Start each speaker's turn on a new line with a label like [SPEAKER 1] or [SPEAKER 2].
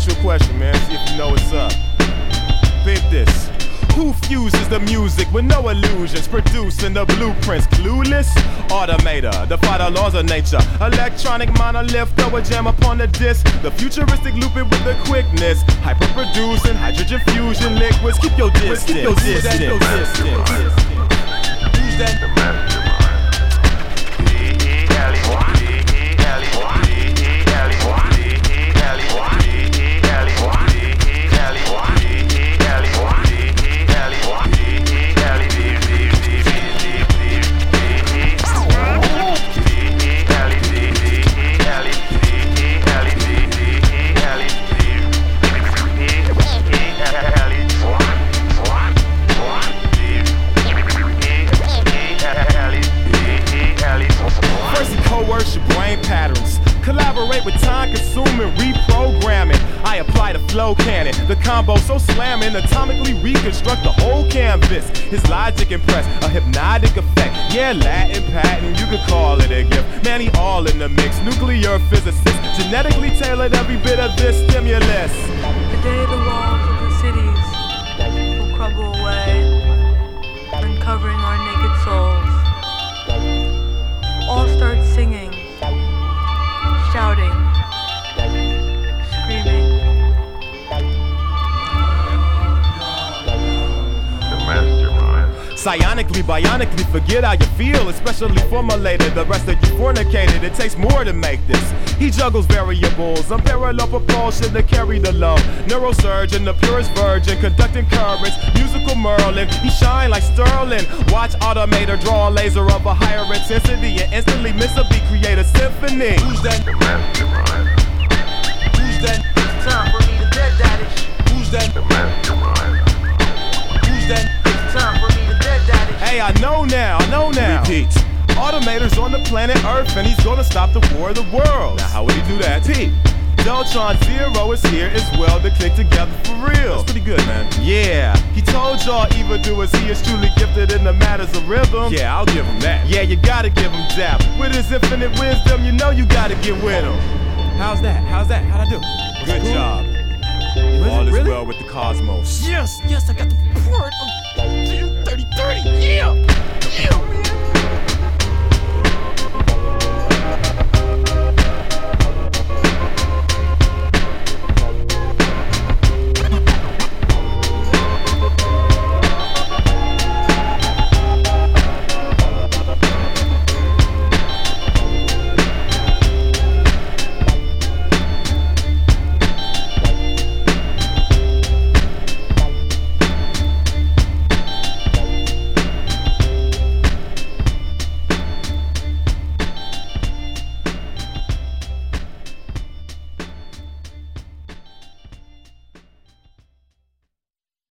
[SPEAKER 1] ask you a question, man. See if you know what's up. Peep this. Who fuses the music with no illusions, producing the blueprints? Clueless? Automator, defy the laws of nature. Electronic monolith, throw a jam upon the disc. The futuristic loop it with the quickness. Hyper-producing, hydrogen fusion liquids. Keep your distance. Keep your distance. Who's that?
[SPEAKER 2] The mastermind.
[SPEAKER 1] Collaborate with time-consuming reprogramming. I apply the flow cannon, the combo so slamming, atomically reconstruct the whole canvas. His logic impress, a hypnotic effect. Yeah, Latin patent, you could call it a gift. Man, he all in the mix, nuclear physicist, genetically tailored every bit of this stimulus.
[SPEAKER 3] The day the walls of the cities will crumble away, uncovering our naked souls. All start singing, shouting, screaming.
[SPEAKER 2] The mastermind.
[SPEAKER 1] Psionically, bionically, forget how you feel, especially formulated. The rest of you fornicated, it takes more to make this. He juggles variables, unparalleled propulsion to carry the load. Neurosurgeon, the purest virgin, conducting currents, musical Merlin. He shine like Sterling. Watch Automator draw a laser of a higher intensity and instantly miss a beat, create a symphony. Who's that?
[SPEAKER 2] The mastermind.
[SPEAKER 1] Who's that?
[SPEAKER 4] It's time for me to dead that ish.
[SPEAKER 1] Who's that?
[SPEAKER 2] The mastermind.
[SPEAKER 1] Who's that?
[SPEAKER 4] It's time for me to dead that ish.
[SPEAKER 1] Hey, I know now. Repeat. Automator's on the planet Earth and he's gonna stop the war of the world. Now how would he do that? Pete. Deltron Zero is here as well to click together for real. That's pretty good, man. Yeah, he told y'all evildoers he is truly gifted in the matters of rhythm. Yeah, I'll give him that. Yeah, you gotta give him that. With his infinite wisdom, you know you gotta get with him. How'd I do? Good job. All is well with the cosmos.
[SPEAKER 5] Yes, I got the report of 30-30. Yeah.